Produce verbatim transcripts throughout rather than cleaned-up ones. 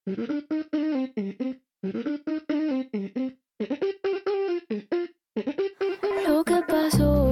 Lo que pasó,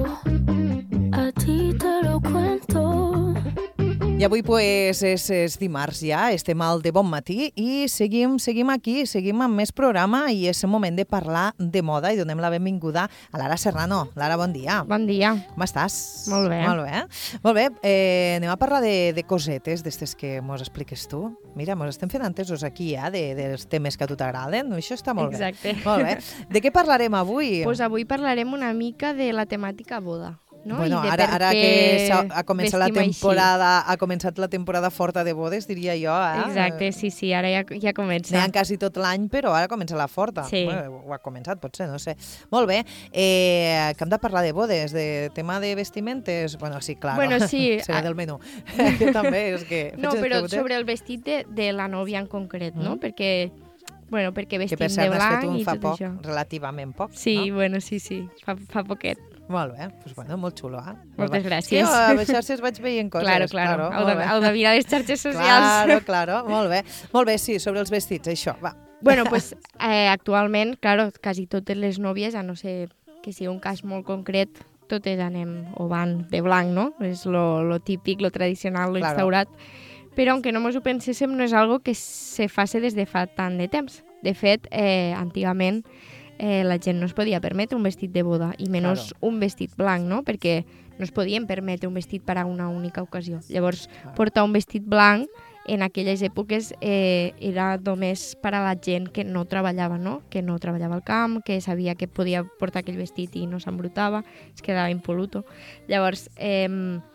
a ti te lo cuento. I avui pues, és, és dimarts ja, estem al de bon matí i seguim, seguim aquí, seguim amb més programa i és el moment de parlar de moda i donem la benvinguda a Lara Serrano. Lara, bon dia. Bon dia. Com estàs? Molt bé. Molt bé. Molt bé. Eh, anem a parlar de, de cosetes d'estes que mos expliques tu. Mira, mos estem fent entesos aquí ja de, dels temes que a tu t'agraden. Això està molt Exacte. bé. Molt bé. De què parlarem avui? Pues avui parlarem una mica de la temàtica boda. No? Bueno, I de ara, per ara què que ha començat la vestim temporada, ha començat la temporada forta de bodes, diria jo. Eh? Exacte, sí, sí, ara ja, ja comença. N'hi ha quasi tot l'any, però ara comença la forta. Sí. Bueno, ho ha començat, potser, no sé. Molt bé. Eh, que hem de parlar de bodes, de tema de vestimentes? Bueno, sí, clar. Bueno, sí. Serà del menú. Que també és que... No, però sobre el vestit de, de la nòvia en concret, no? Mm. Perquè, bueno, perquè Que vestim per cert de n'has blanc fet un i fa tot poc, això. relativament poc. Sí, no? bueno, sí, sí, fa, fa poquet. Molt bé, doncs bueno, molt xulo, eh? Moltes Sí, gràcies. a les xarxes vaig veient coses. Claro, claro, claro el, de, molt bé. el de mirar les xarxes socials. Claro, claro, molt bé. Molt bé, sí, sobre els vestits, això, va. Bueno, pues eh, actualment, claro, quasi totes les nòvies, a no ser que sigui un cas molt concret, totes anem o van de blanc, no? És lo, lo típic, lo tradicional, lo Claro. instaurat. Però, aunque no mos ho penséssim, no és algo que se faci des de fa tant de temps. De fet, eh, antigament eh, la gent no es podia permetre un vestit de boda, i menys Claro. un vestit blanc, no? Perquè no es podien permetre un vestit per a una única ocasió. Llavors, Claro. portar un vestit blanc en aquelles èpoques eh, era només per a la gent que no treballava, no? Que no treballava al camp, que sabia que podia portar aquell vestit i no s'embrutava, es quedava impoluto. Llavors, eh,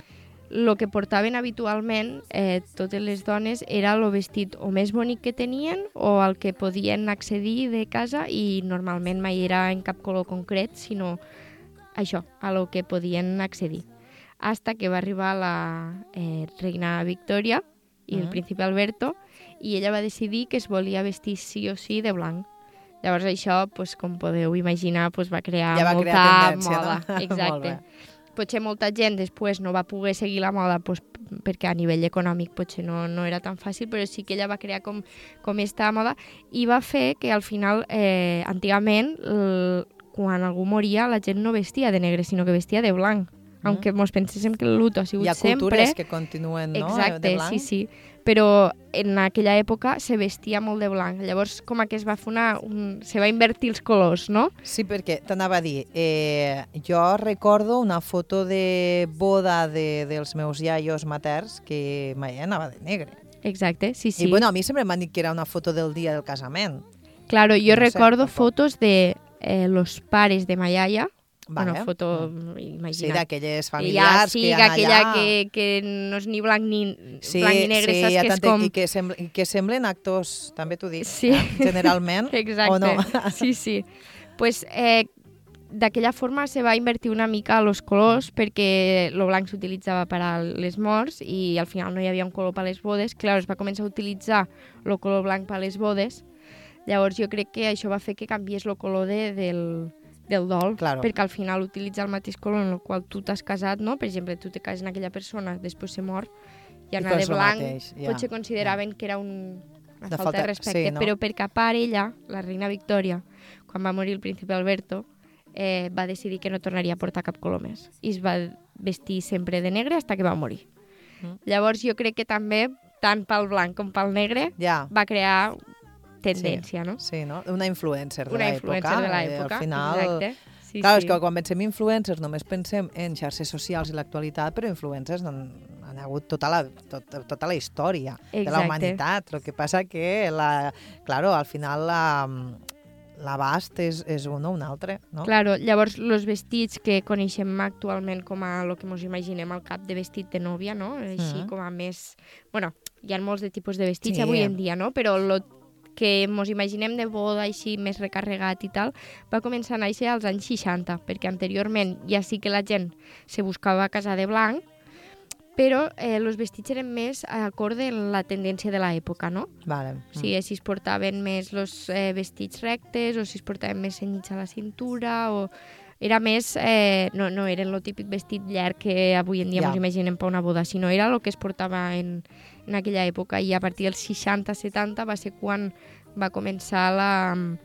el que portaven habitualment eh, totes les dones era el vestit o més bonic que tenien o al que podien accedir de casa, i normalment mai era en cap color concret, sinó això, a lo que podien accedir. Hasta que va arribar la eh, reina Victòria i el Mm. príncipe Alberto, i ella va decidir que es volia vestir sí o sí de blanc. Llavors això, pues, com podeu imaginar, pues, va crear Ja va molta crear tendència, moda. no? Molt Exacte. bé. Potser molta gent després no va poder seguir la moda, pues, perquè a nivell econòmic potser no, no era tan fàcil, però sí que ella va crear com, com esta moda, i va fer que al final, eh, antigament, l- quan algú moria, la gent no vestia de negre, sinó que vestia de blanc. Mm. Aunque mos penséssim que el luto ha sigut Hi ha sempre... cultures que continuen, no? Exacte, de blanc. sí, sí. Però en aquella època se vestia molt de blanc. Llavors, com que es va fer una... Un... se va invertir els colors, no? Sí, perquè t'anava a dir, eh, jo recordo una foto de boda de, dels meus iaios materns que mai anava de negre. Exacte, sí, sí. I bueno, a mi sempre m'han dit que era una foto del dia del casament. Claro, jo no sé, recordo tampoc. fotos de eh, los pares de ma iaia, Vale. una foto, Mm. Sí, imagina't. d'aquelles Que familiars ja sigui que hi ha aquella allà. que, que no és ni blanc ni, Sí, blanc ni negre, sí, saps? hi ha Que és tanta- com... i, que sembl i que semblen actors, també t'ho dic, Sí. eh? Generalment, Exacte, o no? sí, sí. Pues, eh, d'aquella forma se va invertir una mica els colors, perquè el blanc s'utilitzava per a les morts i al final no hi havia un color per a les bodes. Clar, es va començar a utilitzar el color blanc per a les bodes. Llavors jo crec que això va fer que canviés el color de, del, del dol, Claro. perquè al final utilitza el mateix color en el qual tu t'has casat, no? Per exemple, tu te cases amb aquella persona, després se mor, i I anar de fas lo blanc, mateix, ja. potser consideraven que era un, una De falta, falta- de respecte, sí, no? però perquè a part ella, la reina Victòria, quan va morir el príncipe Alberto, eh, va decidir que no tornaria a portar cap color més, i es va vestir sempre de negre fins que va morir. Mm. Llavors jo crec que també, tant pel blanc com pel negre, Ja, va crear tendència, no? sí, no? Una influencer de Una l'època. influencer de eh, l'època, Al final, exacte. Sí, clar, sí. és que quan pensem influencers només pensem en xarxes socials i l'actualitat, però influencers han, han hagut tota la, tot, tota la història de la Exacte. humanitat. El que passa que, la, claro, al final la, l'abast és, és un o un altre, no? Claro, llavors, els vestits que coneixem actualment com a el que ens imaginem al cap de vestit de nòvia, no? Així Mhm. com a més... Bueno, hi ha molts de tipus de vestits Sí. avui en dia, no? Però lo que ens imaginem de boda així més recarregat i tal, va començar a néixer als anys seixanta, perquè anteriorment ja sí que la gent se buscava casar de blanc, però eh, els vestits eren més acorde en la tendència de l'època, no? Vale. O sigui, si es portaven més els eh, vestits rectes o si es portaven més cenyits a la cintura o... Era més... Eh, no, no eren el típic vestit llarg que avui en dia Ja. ens imaginem per una boda, sinó era el que es portava en, en aquella època, i a partir dels seixanta setanta va ser quan va començar la,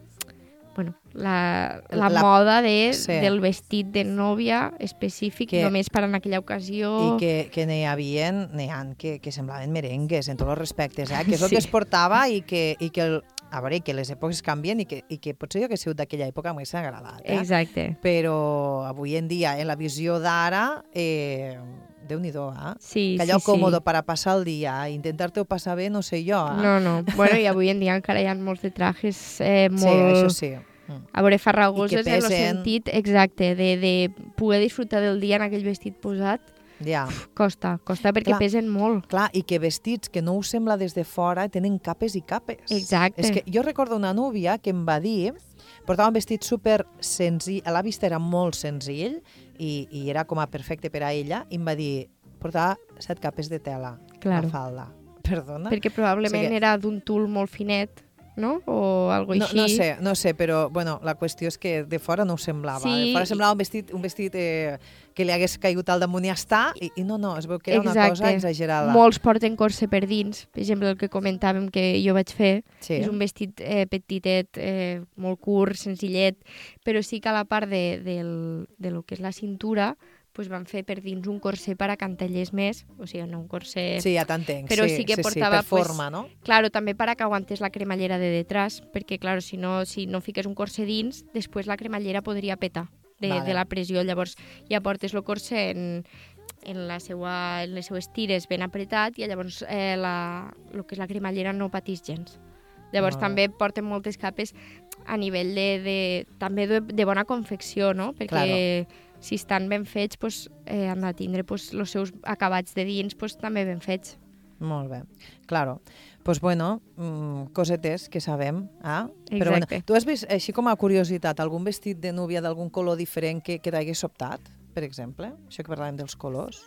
bueno, la, la, La- moda de, sí. del vestit de nòvia específic, Que- només per en aquella ocasió. I que, que n'hi havia, n'hi ha que, que semblaven merengues en tots els respectes, eh? que és el Sí. que es portava i que, i que el, a veure, que les èpoques canvien i que, i que potser jo que he sigut d'aquella època m'hagués agradat. Eh? Exacte. Però avui en dia, en la visió d'ara, eh, Déu-n'hi-do, eh? Sí, que allò sí, còmodo sí. per a passar el dia, intentar-te-ho passar bé, no sé jo. Eh? No, no. Bueno, i avui en dia encara hi ha molts de trajes eh, molt... Sí, això sí. Mm. A veure, farragosos I que en el pesen. sentit exacte, de, de poder disfrutar del dia en aquell vestit posat, Ja. costa, costa perquè Clar. pesen molt. Clar, i que vestits que no us sembla des de fora tenen capes i capes. Exacte. És que jo recordo una núvia que em va dir, portava un vestit super senzill, a la vista era molt senzill i, i era com a perfecte per a ella, i em va dir, portava set capes de tela, Claro. la falda. Perdona? Perquè probablement O sigui que- era d'un tul molt finet, no? O algo No, així. no sé, no sé, però bueno, la qüestió és que de fora no ho semblava. Sí. De fora semblava un vestit, un vestit eh, que li hagués caigut al damunt i ja està, i, i no, no, es veu que era una cosa exagerada. Molts porten corset per dins. Per exemple, el que comentàvem que jo vaig fer, Sí. és un vestit eh, petitet, eh, molt curt, senzillet, però sí que a la part de, del, de lo que és la cintura pues van fer per dins un corset per a cantellers més, o sigui, no un corset... Sí, ja t'entenc. Però sí, sí que sí, portava, sí, per pues, forma, no? Claro, també per a que aguantés la cremallera de detrás, perquè, claro, si no, si no fiques un corset dins, després la cremallera podria petar de, Vale. de la pressió. Llavors ja portes el corset en, en, la seua, en les seues tires ben apretat i llavors eh, la, el que és la cremallera no patís gens. Llavors Molt bé. també porten moltes capes a nivell de, de, també de, de bona confecció, no? Perquè Claro. si estan ben fets, pues, eh, han de tindre pues, els seus acabats de dins pues, també ben fets. Molt bé, claro. Pues bueno, mm, cosetes que sabem, ah? Però bueno, Exacte. tu has vist, així com a curiositat, algun vestit de núvia d'algun color diferent que, que t'hagués sobtat, per exemple? Això que parlàvem dels colors.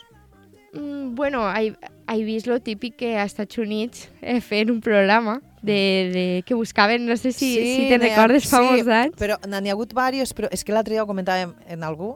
Mm, bueno, he, he vist lo típic que a Estats Units eh, feien un programa de, de, que buscaven, no sé si, si te'n n'hi ha- recordes, fa molts anys. però n'hi ha hagut diversos, però és que l'altre dia ho comentàvem en algú,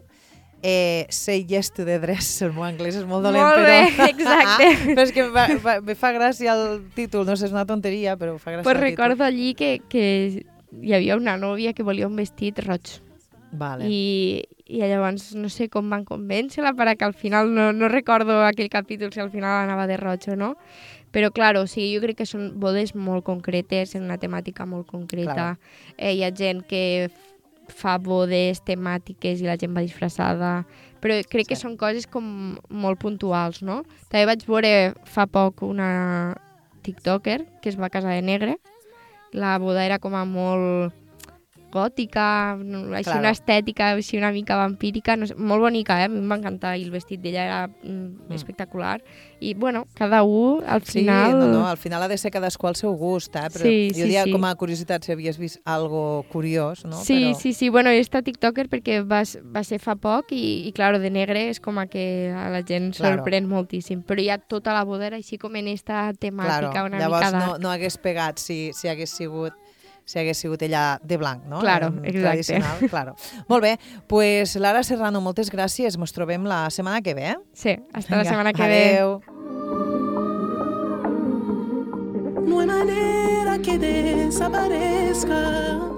eh, say yes to the dress, el meu anglès és molt dolent, Molt però... bé, exacte. però és que va, va, me fa gràcia el títol, no sé, és una tonteria, però fa gràcia Pues el recordo allí que, que hi havia una nòvia que volia un vestit roig. títol. Vale. I, I llavors no sé com van convèncer-la per que al final, no, no recordo aquell capítol si al final anava de roig o no, però claro, o sigui, jo crec que són bodes molt concretes, en una temàtica molt concreta. Claro. Eh, hi ha gent que f- fa bodes temàtiques i la gent va disfressada, però crec que Sí. són coses com molt puntuals, no? També vaig veure fa poc una tiktoker que es va casar de negre. La boda era com a molt gòtica, no, així Claro. una estètica així una mica vampírica, no sé, molt bonica, eh? A mi em va encantar i el vestit d'ella era mm, espectacular. I, bueno, cada un, al final... Sí, no, no, al final ha de ser cadascú al seu gust, eh? Però Sí, jo sí, diria sí. com a curiositat si havies vist algo curiós, no? Sí, Però... sí, sí. Bueno, jo he estat tiktoker perquè va, s- va ser fa poc i, i claro, de negre és com a que a la gent Claro. sorprèn moltíssim. Però ja tota la boda era així com en esta temàtica Claro, una llavors mica no, dark. no hagués pegat si, si hagués sigut si hagués sigut ella de blanc, no? Claro, En exacte. Tradicional, claro. Molt bé, pues Lara Serrano, moltes gràcies. Ens trobem la setmana que ve. Sí, hasta la Vinga, setmana que ve. adeu. No hay manera que desaparezca.